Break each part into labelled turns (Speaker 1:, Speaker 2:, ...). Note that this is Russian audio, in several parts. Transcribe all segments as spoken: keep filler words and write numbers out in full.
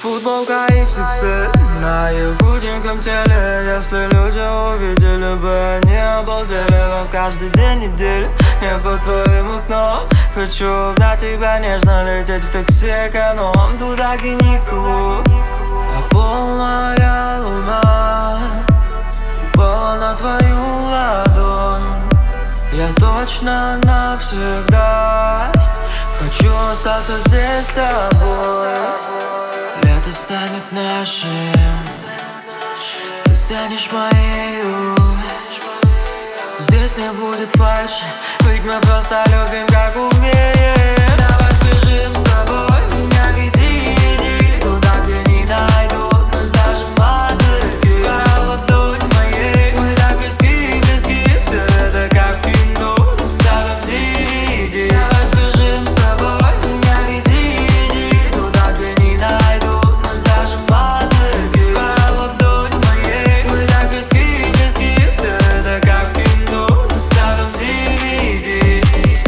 Speaker 1: Футболка икс икс эль на ее худеньком теле. Если люди увидели бы, они обалдели. Но каждый день недели я под твоим окном хочу обнять тебя нежно, лететь в такси эконом. Туда, где никого, а полная луна упала на твою ладонь. Я точно навсегда хочу остаться здесь с тобой. Лето станет нашим, ты станешь моею. Здесь не будет фальши, ведь мы просто любим, как умеем. Давай сбежим с тобой, меня веди, иди туда, где не найдут нас даже мотыльки. Пора ладонь моей, мы так близки, близки, все это как в кино, на старом ди ви ди. Давай сбежим с тобой, меня веди, иди туда, где не найдут нас даже мотыльки. Пора ладонь моей, мы так близки, близки, все это как в кино, на старом ди ви ди.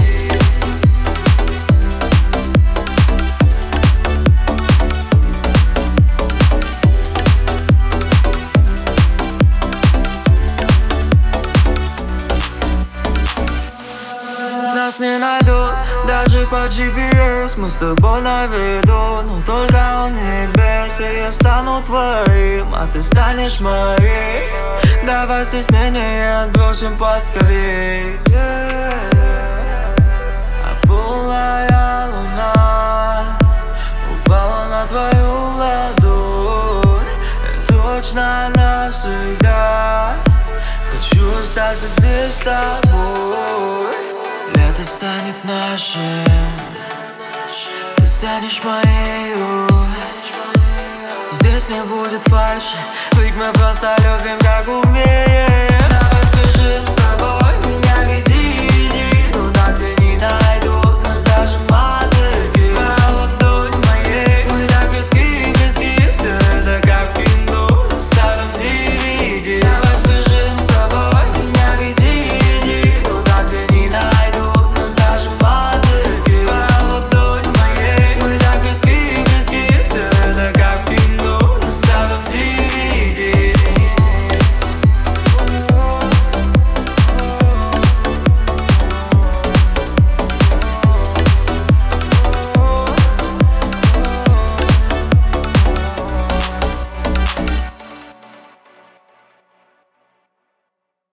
Speaker 1: Нас не найдут даже по джи пи эс. Мы с тобой на виду, но только он не бес. И я стану твоим, а ты станешь моей. Давай стеснение отбросим поскорей. А полная луна упала на твою ладонь. Я точно навсегда хочу остаться здесь с тобой. Лето станет нашим, ты станешь моею. Здесь не будет фальши, ведь мы просто любим, как умеем. Давай сбежим с